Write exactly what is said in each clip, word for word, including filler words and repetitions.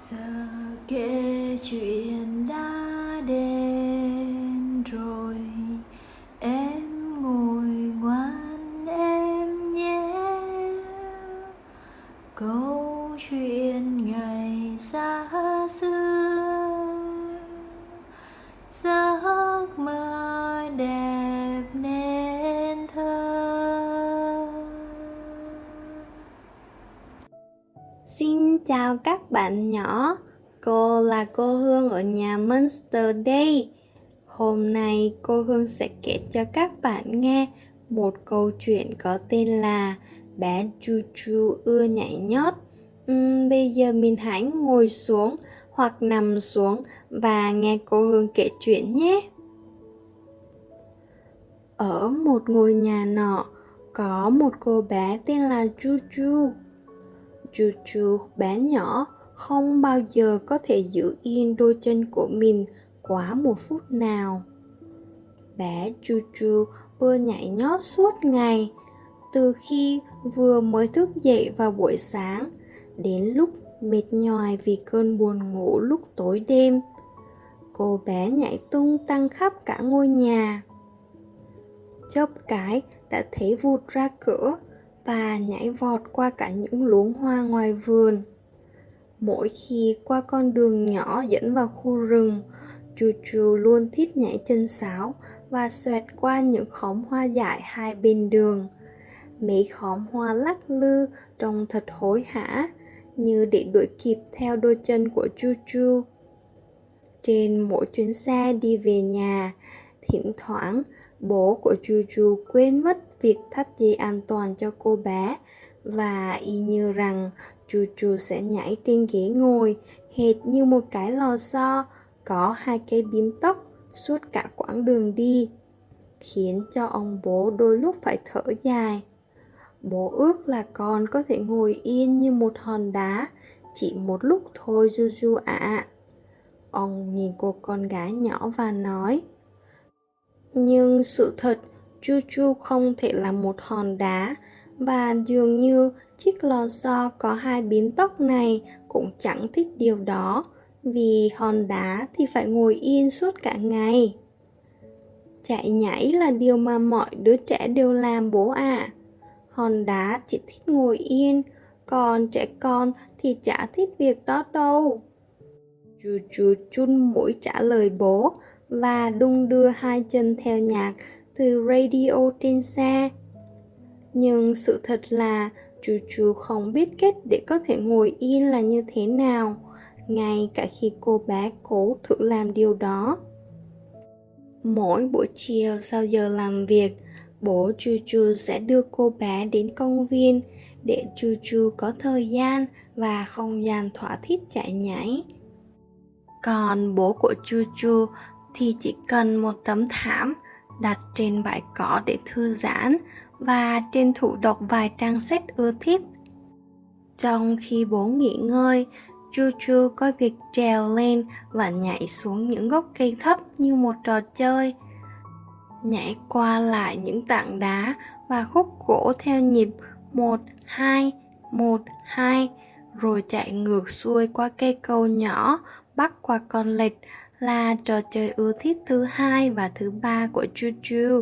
Giờ kể chuyện đã đến rồi, em ngồi ngoan em nhé. Câu chuyện ngày xa xưa, giấc mơ đẹp nên thơ. Xin chào các bạn nhỏ, cô là cô Hương ở nhà Monster Day. Hôm nay cô Hương sẽ kể cho các bạn nghe một câu chuyện có tên là Bé Chu Chu ưa nhảy nhót. Uhm, bây giờ mình hãy ngồi xuống hoặc nằm xuống và nghe cô Hương kể chuyện nhé. Ở một ngôi nhà nọ, có một cô bé tên là Chu Chu. Chu Chu bé nhỏ không bao giờ có thể giữ yên đôi chân của mình quá một phút nào. Bé Chu Chu ưa nhảy nhót suốt ngày, từ khi vừa mới thức dậy vào buổi sáng đến lúc mệt nhoài vì cơn buồn ngủ lúc tối đêm. Cô bé nhảy tung tăng khắp cả ngôi nhà. Chớp cái đã thấy vụt ra cửa và nhảy vọt qua cả những luống hoa ngoài vườn. Mỗi khi qua con đường nhỏ dẫn vào khu rừng, Chu Chu luôn thích nhảy chân sáo và xoẹt qua những khóm hoa dại hai bên đường. Mấy khóm hoa lắc lư trông thật hối hả, như để đuổi kịp theo đôi chân của Chu Chu. Trên mỗi chuyến xe đi về nhà, thỉnh thoảng bố của Chu Chu quên mất việc thắt dây an toàn cho cô bé, và y như rằng Chu Chu sẽ nhảy trên ghế ngồi hệt như một cái lò xo có hai cây bím tóc suốt cả quãng đường đi, khiến cho ông bố đôi lúc phải thở dài. Bố ước là con có thể ngồi yên như một hòn đá chỉ một lúc thôi Chu Chu ạ. À. Ông nhìn cô con gái nhỏ và nói, nhưng sự thật, Chu Chu không thể là một hòn đá, và dường như chiếc lò xo có hai bím tóc này cũng chẳng thích điều đó, vì hòn đá thì phải ngồi yên suốt cả ngày. Chạy nhảy là điều mà mọi đứa trẻ đều làm bố ạ. À. Hòn đá chỉ thích ngồi yên, còn trẻ con thì chả thích việc đó đâu. Chu Chu chun mũi trả lời bố và đung đưa hai chân theo nhạc từ radio trên xe. Nhưng sự thật là Chu Chu không biết cách để có thể ngồi yên là như thế nào, ngay cả khi cô bé cố thử làm điều đó. Mỗi buổi chiều sau giờ làm việc, bố Chu Chu sẽ đưa cô bé đến công viên để Chu Chu có thời gian và không gian thỏa thích chạy nhảy. Còn bố của Chu Chu thì chỉ cần một tấm thảm đặt trên bãi cỏ để thư giãn và tranh thủ đọc vài trang sách ưa thích. Trong khi bố nghỉ ngơi, Chu Chu có việc trèo lên và nhảy xuống những gốc cây thấp như một trò chơi. Nhảy qua lại những tảng đá và khúc gỗ theo nhịp một, hai, một, hai, rồi chạy ngược xuôi qua cây cầu nhỏ bắc qua con lệch là trò chơi ưa thích thứ hai và thứ ba của Chu Chu.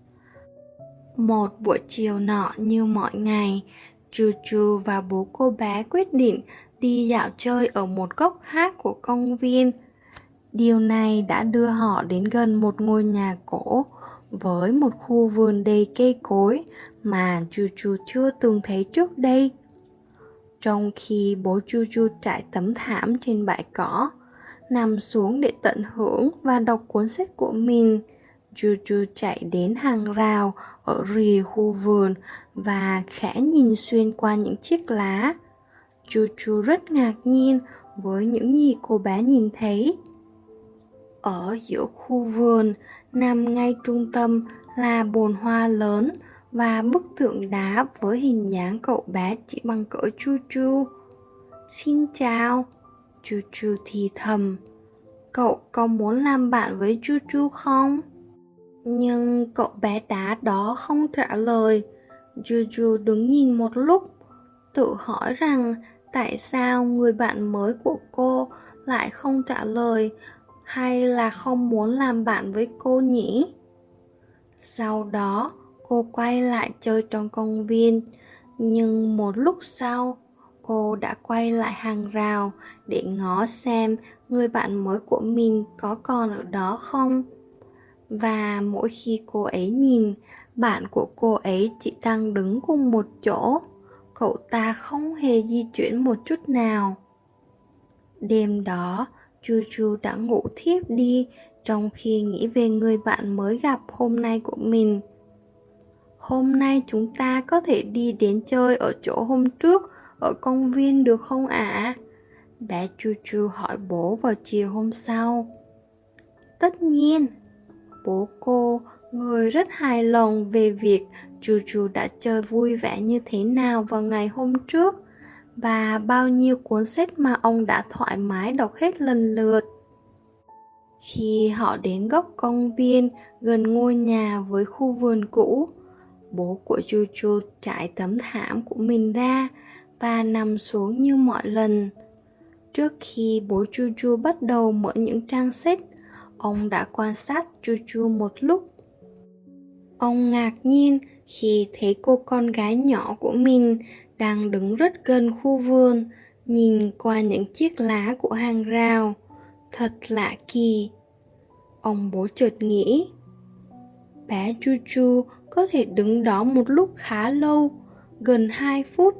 Một buổi chiều nọ như mọi ngày, Chu Chu và bố cô bé quyết định đi dạo chơi ở một góc khác của công viên. Điều này đã đưa họ đến gần một ngôi nhà cổ với một khu vườn đầy cây cối mà Chu Chu chưa từng thấy trước đây. Trong khi bố Chu Chu trải tấm thảm trên bãi cỏ, nằm xuống để tận hưởng và đọc cuốn sách của mình, Chu Chu chạy đến hàng rào ở rìa khu vườn và khẽ nhìn xuyên qua những chiếc lá. Chu Chu rất ngạc nhiên với những gì cô bé nhìn thấy. Ở giữa khu vườn, nằm ngay trung tâm là bồn hoa lớn và bức tượng đá với hình dáng cậu bé chỉ bằng cỡ Chu Chu. Xin chào, Chu Chu thì thầm. Cậu có muốn làm bạn với Chu Chu không? Nhưng cậu bé đá đó không trả lời. Chu Chu đứng nhìn một lúc, tự hỏi rằng tại sao người bạn mới của cô lại không trả lời hay là không muốn làm bạn với cô nhỉ? Sau đó, cô quay lại chơi trong công viên, nhưng một lúc sau, cô đã quay lại hàng rào để ngó xem người bạn mới của mình có còn ở đó không. Và mỗi khi cô ấy nhìn, bạn của cô ấy chỉ đang đứng cùng một chỗ. Cậu ta không hề di chuyển một chút nào. Đêm đó, Chu Chu đã ngủ thiếp đi trong khi nghĩ về người bạn mới gặp hôm nay của mình. Hôm nay chúng ta có thể đi đến chơi ở chỗ hôm trước ở công viên được không ạ? À? Bé Chu Chu hỏi bố vào chiều hôm sau. Tất nhiên. Bố cô, người rất hài lòng về việc Chu Chu đã chơi vui vẻ như thế nào vào ngày hôm trước và bao nhiêu cuốn sách mà ông đã thoải mái đọc hết lần lượt. Khi họ đến góc công viên gần ngôi nhà với khu vườn cũ, bố của Chu Chu trải tấm thảm của mình ra và nằm xuống như mọi lần. Trước khi bố Chu Chu bắt đầu mở những trang sách, ông đã quan sát Chu Chu một lúc. Ông ngạc nhiên khi thấy cô con gái nhỏ của mình đang đứng rất gần khu vườn, nhìn qua những chiếc lá của hàng rào. Thật lạ kỳ. Ông bố chợt nghĩ, bé Chu Chu có thể đứng đó một lúc khá lâu, gần hai phút.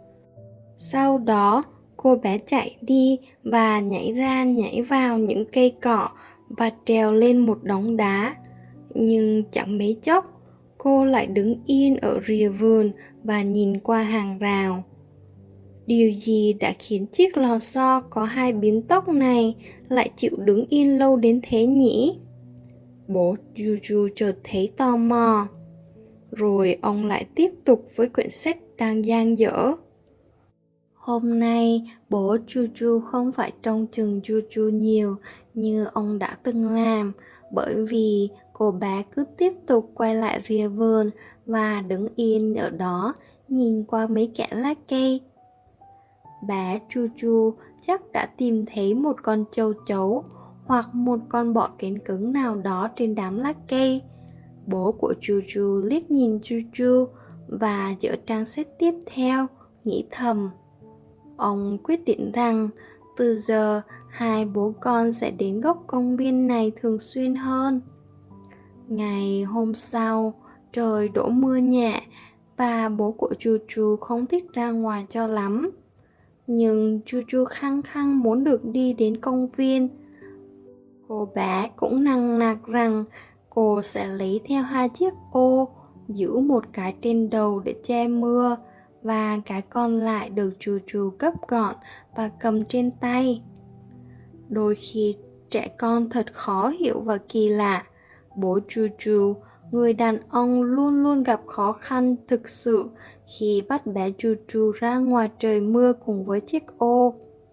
Sau đó, cô bé chạy đi và nhảy ra nhảy vào những cây cỏ và trèo lên một đống đá. Nhưng chẳng mấy chốc, cô lại đứng yên ở rìa vườn và nhìn qua hàng rào. Điều gì đã khiến chiếc lò xo có hai bím tóc này lại chịu đứng yên lâu đến thế nhỉ? Bố Chu Chu chợt thấy tò mò. Rồi ông lại tiếp tục với quyển sách đang dang dở. Hôm nay, bố Chu Chu không phải trông chừng Chu Chu nhiều như ông đã từng làm, bởi vì cô bé cứ tiếp tục quay lại rìa vườn và đứng yên ở đó nhìn qua mấy kẽ lá cây. Bé Chu Chu chắc đã tìm thấy một con châu chấu hoặc một con bọ cánh cứng nào đó trên đám lá cây. Bố của Chu Chu liếc nhìn Chu Chu và dở trang sách tiếp theo, nghĩ thầm. Ông quyết định rằng từ giờ hai bố con sẽ đến góc công viên này thường xuyên hơn. Ngày hôm sau, trời đổ mưa nhẹ và bố của Chu Chu không thích ra ngoài cho lắm. Nhưng Chu Chu khăng khăng muốn được đi đến công viên. Cô bé cũng nằng nặc rằng cô sẽ lấy theo hai chiếc ô, giữ một cái trên đầu để che mưa và cái còn lại được Chu Chu gấp gọn và cầm trên tay. Đôi khi trẻ con thật khó hiểu và kỳ lạ. Bố Chu Chu, người đàn ông luôn luôn gặp khó khăn thực sự khi bắt bé Chu Chu ra ngoài trời mưa cùng với chiếc ô.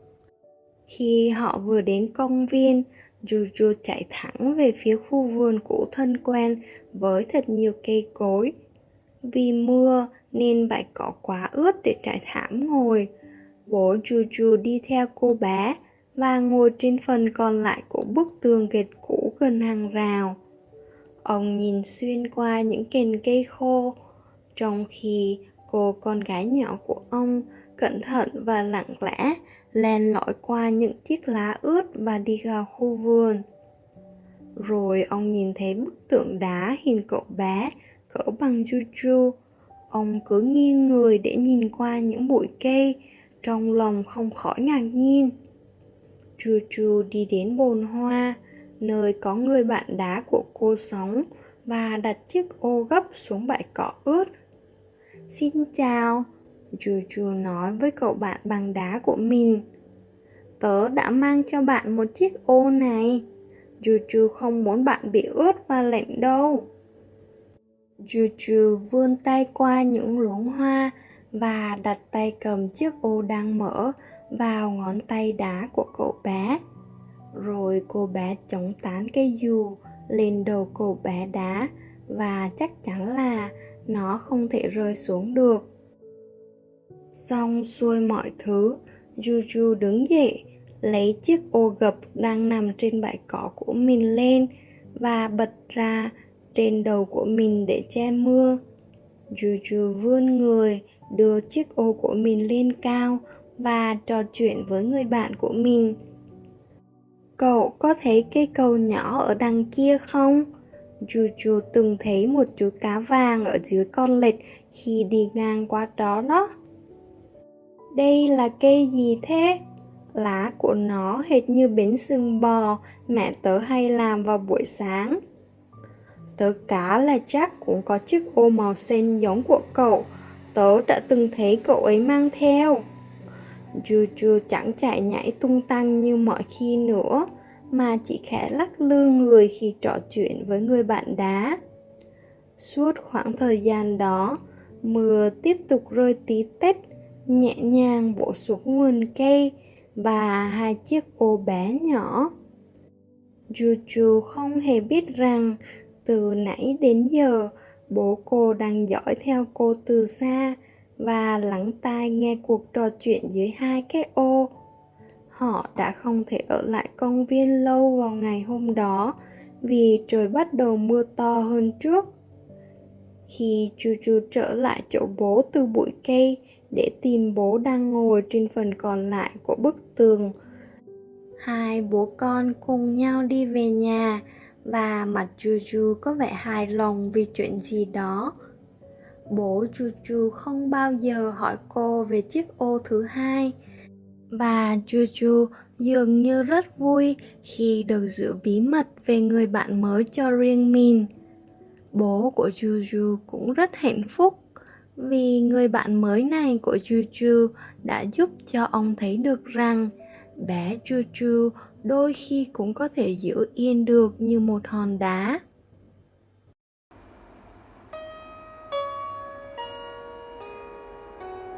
Khi họ vừa đến công viên, Chu Chu chạy thẳng về phía khu vườn cũ thân quen với thật nhiều cây cối. Vì mưa nên bãi cỏ quá ướt để trải thảm ngồi. Bố Chu Chu đi theo cô bé và ngồi trên phần còn lại của bức tường gạch cũ gần hàng rào. Ông nhìn xuyên qua những cành cây khô, trong khi cô con gái nhỏ của ông cẩn thận và lặng lẽ len lỏi qua những chiếc lá ướt và đi vào khu vườn. Rồi ông nhìn thấy bức tượng đá hình cậu bé cỡ bằng Chu Chu. Ông cứ nghiêng người để nhìn qua những bụi cây, trong lòng không khỏi ngạc nhiên. Chu Chu đi đến bồn hoa, nơi có người bạn đá của cô sống, và đặt chiếc ô gấp xuống bãi cỏ ướt. Xin chào, Chu Chu nói với cậu bạn bằng đá của mình. Tớ đã mang cho bạn một chiếc ô này. Chu Chu không muốn bạn bị ướt và lạnh đâu. Chu Chu vươn tay qua những luống hoa và đặt tay cầm chiếc ô đang mở vào ngón tay đá của cậu bé. Rồi cô bé chống tán cây dù lên đầu cậu bé đá và chắc chắn là nó không thể rơi xuống được. Xong xuôi mọi thứ, Juju đứng dậy, lấy chiếc ô gập đang nằm trên bãi cỏ của mình lên và bật ra trên đầu của mình để che mưa. Juju vươn người, đưa chiếc ô của mình lên cao và trò chuyện với người bạn của mình. Cậu có thấy cây cầu nhỏ ở đằng kia không? Juju từng thấy một chú cá vàng ở dưới con lệch khi đi ngang qua đó đó. Đây là cây gì thế? Lá của nó hệt như bánh sừng bò mẹ tớ hay làm vào buổi sáng. Tớ cá là Jack cũng có chiếc ô màu xanh giống của cậu. Tớ đã từng thấy cậu ấy mang theo. Juju chẳng chạy nhảy tung tăng như mọi khi nữa, mà chỉ khẽ lắc lư người khi trò chuyện với người bạn đá. Suốt khoảng thời gian đó, mưa tiếp tục rơi tí tách, nhẹ nhàng bổ xuống nguồn cây và hai chiếc ô bé nhỏ. Juju không hề biết rằng từ nãy đến giờ bố cô đang dõi theo cô từ xa và lắng tai nghe cuộc trò chuyện dưới hai cái ô. Họ đã không thể ở lại công viên lâu vào ngày hôm đó vì trời bắt đầu mưa to hơn trước. Khi Juju trở lại chỗ bố từ bụi cây để tìm bố đang ngồi trên phần còn lại của bức tường, hai bố con cùng nhau đi về nhà và mặt Juju có vẻ hài lòng vì chuyện gì đó. Bố Juju không bao giờ hỏi cô về chiếc ô thứ hai, và Juju dường như rất vui khi được giữ bí mật về người bạn mới cho riêng mình. Bố của Juju cũng rất hạnh phúc vì người bạn mới này của Juju đã giúp cho ông thấy được rằng bé Juju đôi khi cũng có thể giữ yên được như một hòn đá.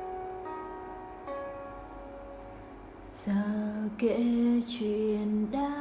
Giờ kể chuyện đã